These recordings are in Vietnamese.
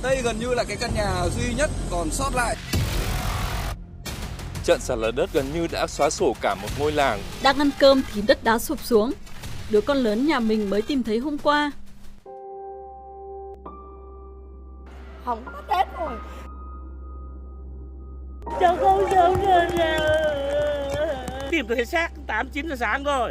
Đây gần như là cái căn nhà duy nhất còn sót lại. Trận sạt lở đất gần như đã xóa sổ cả một ngôi làng. Đang ăn cơm thì đất đá sụp xuống. Đứa con lớn nhà mình mới tìm thấy hôm qua. Hỏng mất hết rồi. Cháu không sống được rồi. Tìm thấy xác 8-9 giờ sáng rồi.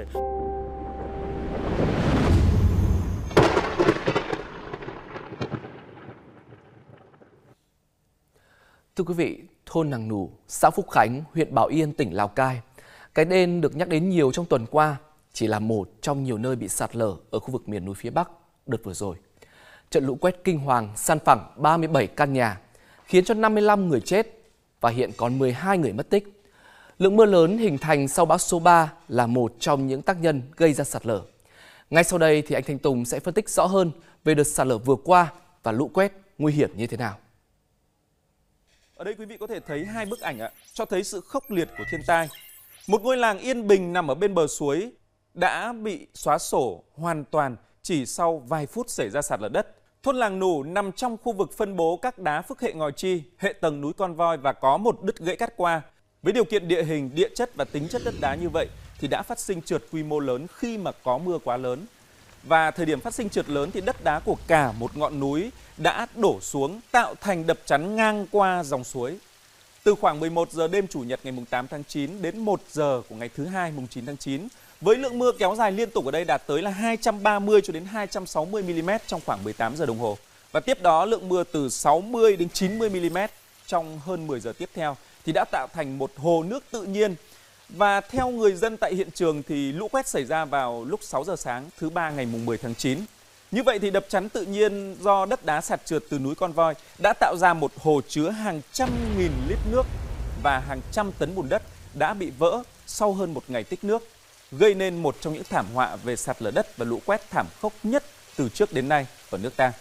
Thưa quý vị, thôn Nằng Nủ, xã Phúc Khánh, huyện Bảo Yên, tỉnh Lào Cai. Cái tên được nhắc đến nhiều trong tuần qua chỉ là một trong nhiều nơi bị sạt lở ở khu vực miền núi phía Bắc đợt vừa rồi. Trận lũ quét kinh hoàng san phẳng 37 căn nhà, khiến cho 55 người chết và hiện còn 12 người mất tích. Lượng mưa lớn hình thành sau bão số 3 là một trong những tác nhân gây ra sạt lở. Ngay sau đây thì anh Thanh Tùng sẽ phân tích rõ hơn về đợt sạt lở vừa qua và lũ quét nguy hiểm như thế nào. Ở đây quý vị có thể thấy hai bức ảnh cho thấy sự khốc liệt của thiên tai. Một ngôi làng yên bình nằm ở bên bờ suối đã bị xóa sổ hoàn toàn chỉ sau vài phút xảy ra sạt lở đất. Thôn Làng Nủ nằm trong khu vực phân bố các đá phức hệ ngòi chi, hệ tầng núi Con Voi và có một đứt gãy cắt qua. Với điều kiện địa hình, địa chất và tính chất đất đá như vậy thì đã phát sinh trượt quy mô lớn khi mà có mưa quá lớn. Và thời điểm phát sinh trượt lớn thì đất đá của cả một ngọn núi đã đổ xuống tạo thành đập chắn ngang qua dòng suối. Từ khoảng 11 giờ đêm Chủ nhật ngày 8 tháng 9 đến 1 giờ của ngày thứ Hai mùng 9 tháng 9, với lượng mưa kéo dài liên tục ở đây đạt tới là 230 cho đến 260 mm trong khoảng 18 giờ đồng hồ. Và tiếp đó lượng mưa từ 60 đến 90 mm trong hơn 10 giờ tiếp theo thì đã tạo thành một hồ nước tự nhiên. Và theo người dân tại hiện trường thì lũ quét xảy ra vào lúc 6 giờ sáng thứ Ba ngày mùng 10 tháng 9. Như vậy thì đập chắn tự nhiên do đất đá sạt trượt từ núi Con Voi đã tạo ra một hồ chứa hàng trăm nghìn lít nước và hàng trăm tấn bùn đất đã bị vỡ sau hơn một ngày tích nước, gây nên một trong những thảm họa về sạt lở đất và lũ quét thảm khốc nhất từ trước đến nay ở nước ta.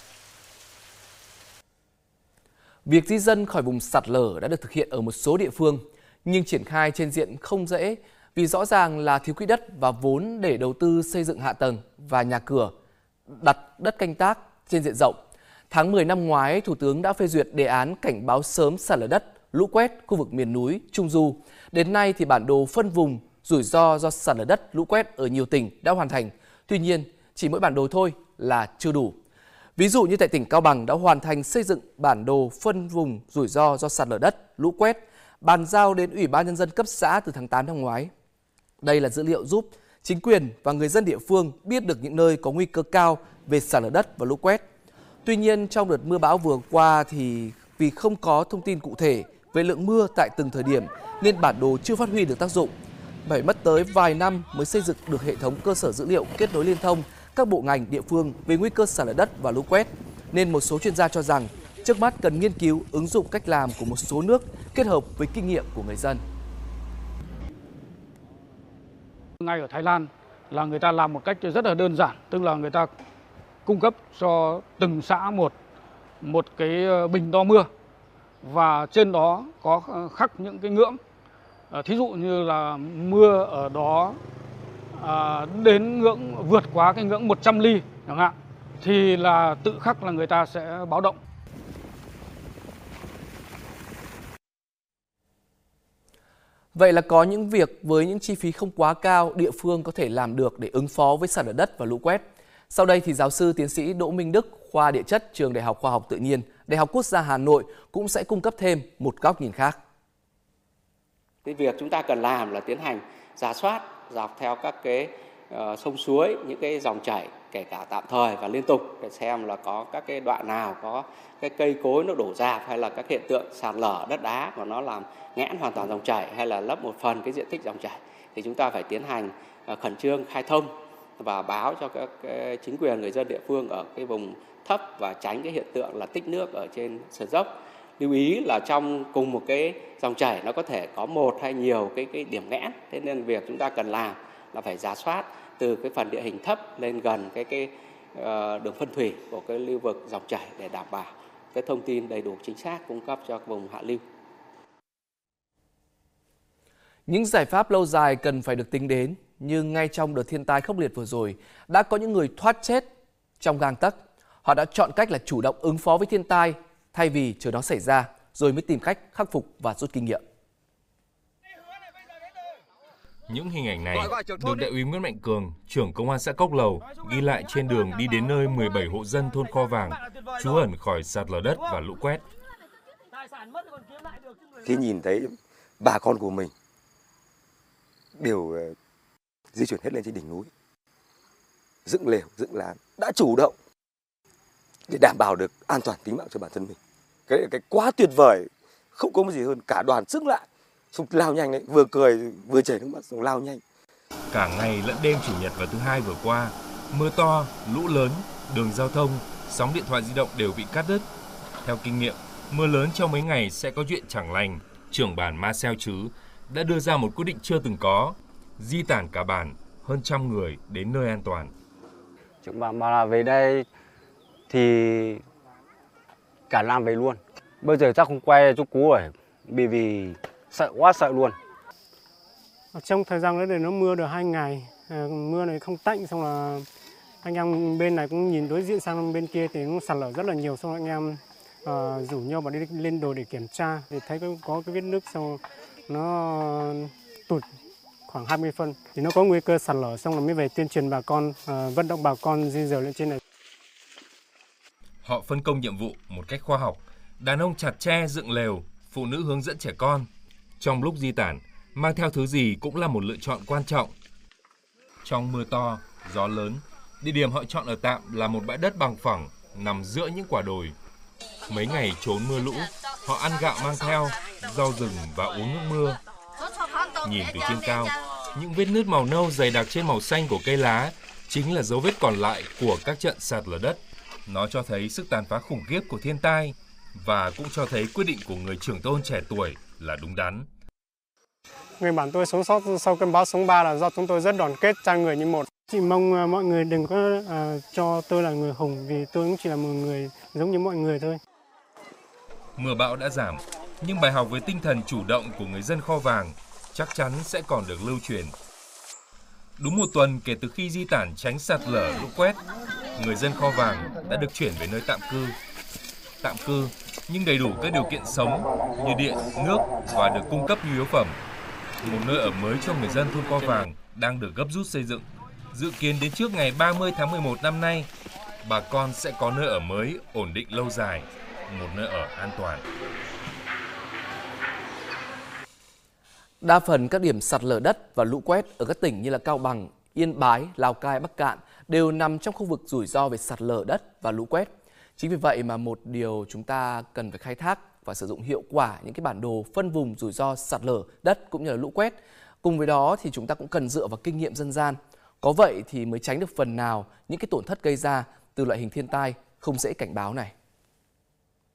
Việc di dân khỏi vùng sạt lở đã được thực hiện ở một số địa phương, nhưng triển khai trên diện không dễ vì rõ ràng là thiếu quỹ đất và vốn để đầu tư xây dựng hạ tầng và nhà cửa, đặt đất canh tác trên diện rộng. Tháng 10 năm ngoái, Thủ tướng đã phê duyệt đề án cảnh báo sớm sạt lở đất, lũ quét khu vực miền núi, Trung Du. Đến nay thì bản đồ phân vùng rủi ro do sạt lở đất, lũ quét ở nhiều tỉnh đã hoàn thành. Tuy nhiên, chỉ mỗi bản đồ thôi là chưa đủ. Ví dụ như tại tỉnh Cao Bằng đã hoàn thành xây dựng bản đồ phân vùng rủi ro do sạt lở đất, lũ quét, bàn giao đến Ủy ban Nhân dân cấp xã từ tháng 8 năm ngoái. Đây là dữ liệu giúp chính quyền và người dân địa phương biết được những nơi có nguy cơ cao về sạt lở đất và lũ quét. Tuy nhiên, trong đợt mưa bão vừa qua thì vì không có thông tin cụ thể về lượng mưa tại từng thời điểm nên bản đồ chưa phát huy được tác dụng. Phải mất tới vài năm mới xây dựng được hệ thống cơ sở dữ liệu kết nối liên thông các bộ ngành địa phương về nguy cơ sạt lở đất và lũ quét. Nên một số chuyên gia cho rằng trước mắt cần nghiên cứu ứng dụng cách làm của một số nước kết hợp với kinh nghiệm của người dân. Ngay ở Thái Lan là người ta làm một cách rất là đơn giản, tức là người ta cung cấp cho từng xã một cái bình đo mưa và trên đó có khắc những cái ngưỡng. Thí dụ như là mưa ở đó đến ngưỡng vượt quá cái ngưỡng 100 ly chẳng hạn thì là tự khắc là người ta sẽ báo động. Vậy là có những việc với những chi phí không quá cao địa phương có thể làm được để ứng phó với sạt lở đất và lũ quét. Sau đây thì giáo sư tiến sĩ Đỗ Minh Đức, khoa địa chất Trường Đại học Khoa học Tự nhiên, Đại học Quốc gia Hà Nội cũng sẽ cung cấp thêm một góc nhìn khác. Cái việc chúng ta cần làm là tiến hành rà soát dọc theo các cái sông suối, những cái dòng chảy kể cả tạm thời và liên tục để xem là có các cái đoạn nào có cái cây cối nó đổ rạp hay là các hiện tượng sạt lở đất đá mà nó làm nghẽn hoàn toàn dòng chảy hay là lấp một phần cái diện tích dòng chảy thì chúng ta phải tiến hành khẩn trương khai thông và báo cho các chính quyền người dân địa phương ở cái vùng thấp và tránh cái hiện tượng là tích nước ở trên sườn dốc. Lưu ý là trong cùng một cái dòng chảy nó có thể có một hay nhiều cái điểm nghẽn, thế nên việc chúng ta cần làm là phải rà soát từ cái phần địa hình thấp lên gần cái đường phân thủy của cái lưu vực dòng chảy để đảm bảo cái thông tin đầy đủ chính xác cung cấp cho vùng hạ lưu. Những giải pháp lâu dài cần phải được tính đến, nhưng ngay trong đợt thiên tai khốc liệt vừa rồi đã có những người thoát chết trong gang tấc. Họ đã chọn cách là chủ động ứng phó với thiên tai thay vì chờ nó xảy ra rồi mới tìm cách khắc phục và rút kinh nghiệm. Những hình ảnh này được Đại úy Nguyễn Mạnh Cường, trưởng Công an xã Cốc Lầu ghi lại trên đường đi đến nơi 17 hộ dân thôn Kho Vàng trú ẩn khỏi sạt lở đất và lũ quét. Khi nhìn thấy bà con của mình đều di chuyển hết lên trên đỉnh núi, dựng lều, dựng lán, đã chủ động để đảm bảo được an toàn tính mạng cho bản thân mình. Cái quá tuyệt vời, không có gì hơn. Cả đoàn sức lại, xong lao nhanh đấy, vừa cười vừa chảy nước mắt, xong lao nhanh. Cả ngày lẫn đêm Chủ nhật và thứ Hai vừa qua, mưa to, lũ lớn, đường giao thông, sóng điện thoại di động đều bị cắt đứt. Theo kinh nghiệm, mưa lớn trong mấy ngày sẽ có chuyện chẳng lành. Trưởng bản Marcel Trứ đã đưa ra một quyết định chưa từng có, di tản cả bản hơn 100 người đến nơi an toàn. Trưởng bản bảo là về đây thì cả làng về luôn. Bây giờ chắc không quay chỗ cũ rồi, vì sợ quá sợ luôn. Trong thời gian đấy thì nó mưa được 2 ngày, mưa này không tạnh, xong là anh em bên này cũng nhìn đối diện sang bên kia thì cũng sạt lở rất là nhiều, xong anh em rủ nhau vào đi lên đồi để kiểm tra thì thấy có cái vết nứt, xong nó tụt khoảng 20 phân thì nó có nguy cơ sạt lở, xong là mới về tuyên truyền bà con, vận động bà con di dời lên trên này. Họ phân công nhiệm vụ một cách khoa học, đàn ông chặt tre dựng lều, phụ nữ hướng dẫn trẻ con. Trong lúc di tản, mang theo thứ gì cũng là một lựa chọn quan trọng. Trong mưa to, gió lớn, địa điểm họ chọn ở tạm là một bãi đất bằng phẳng nằm giữa những quả đồi. Mấy ngày trốn mưa lũ, họ ăn gạo mang theo, rau rừng và uống nước mưa. Nhìn từ trên cao, những vết nứt màu nâu dày đặc trên màu xanh của cây lá chính là dấu vết còn lại của các trận sạt lở đất. Nó cho thấy sức tàn phá khủng khiếp của thiên tai và cũng cho thấy quyết định của người trưởng thôn trẻ tuổi là đúng đắn. Người bản tôi sống sót sau cơn bão số 3 là do chúng tôi rất đoàn kết, trang người như một. Chỉ mong mọi người đừng có cho tôi là người hùng, vì tôi cũng chỉ là một người giống như mọi người thôi. Mưa bão đã giảm, nhưng bài học với tinh thần chủ động của người dân Kho Vàng chắc chắn sẽ còn được lưu truyền. Đúng một tuần kể từ khi di tản tránh sạt lở lũ quét, người dân Kho Vàng đã được chuyển về nơi tạm cư. Tạm cư nhưng đầy đủ các điều kiện sống như điện, nước và được cung cấp nhu yếu phẩm. Một nơi ở mới cho người dân thôn Kho Vàng đang được gấp rút xây dựng. Dự kiến đến trước ngày 30 tháng 11 năm nay, bà con sẽ có nơi ở mới ổn định lâu dài, một nơi ở an toàn. Đa phần các điểm sạt lở đất và lũ quét ở các tỉnh như là Cao Bằng, Yên Bái, Lào Cai, Bắc Kạn đều nằm trong khu vực rủi ro về sạt lở đất và lũ quét. Chính vì vậy mà một điều chúng ta cần phải khai thác và sử dụng hiệu quả những cái bản đồ phân vùng rủi ro sạt lở đất cũng như là lũ quét. Cùng với đó thì chúng ta cũng cần dựa vào kinh nghiệm dân gian. Có vậy thì mới tránh được phần nào những cái tổn thất gây ra từ loại hình thiên tai không dễ cảnh báo này.